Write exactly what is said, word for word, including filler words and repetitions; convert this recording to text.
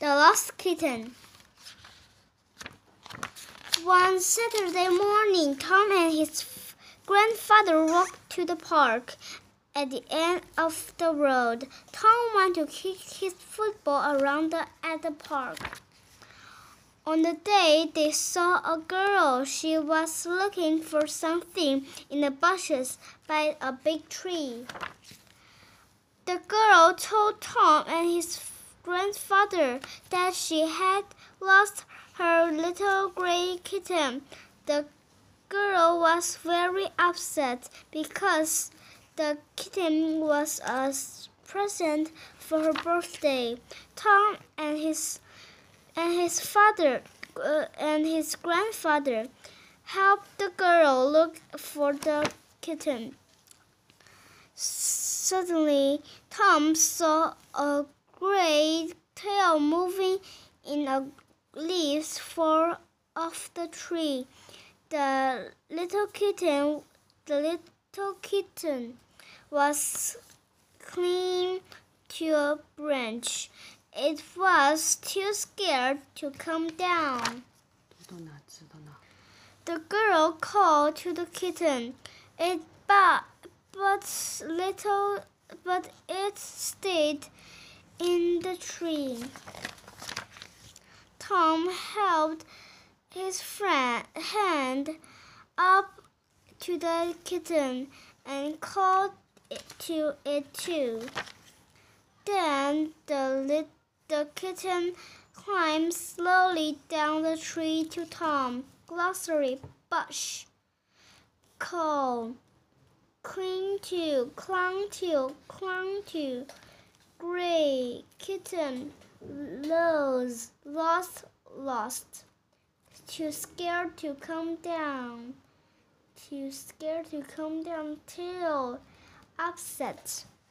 The Lost Kitten. One Saturday morning, Tom and his grandfather walked to the park. At the end of the road, Tom wanted to kick his football around the, at the park. On the day, they saw a girl. She was looking for something in the bushes by a big tree. The girl told Tom and his grandfather that she had lost her little gray kitten. The girl was very upset because the kitten was a present for her birthday. Tom and his and his father uh, and his grandfather helped the girl look for the kitten. Suddenly, Tom saw a gray tail moving in a leaves fall off the tree. The little kitten, the little kitten was clinging to a branch. It was too scared to come down. The girl called to the kitten. It but but little but it stayed in the tree. Tom held his friend hand up to the kitten and called it to it too. Then the little the kitten climbed slowly down the tree to Tom. Glossary: bush, call, cling to, clung to, clung to, gray, kitten, lose, lost, lost. Too scared to come down. Too scared to come down. Tail, upset.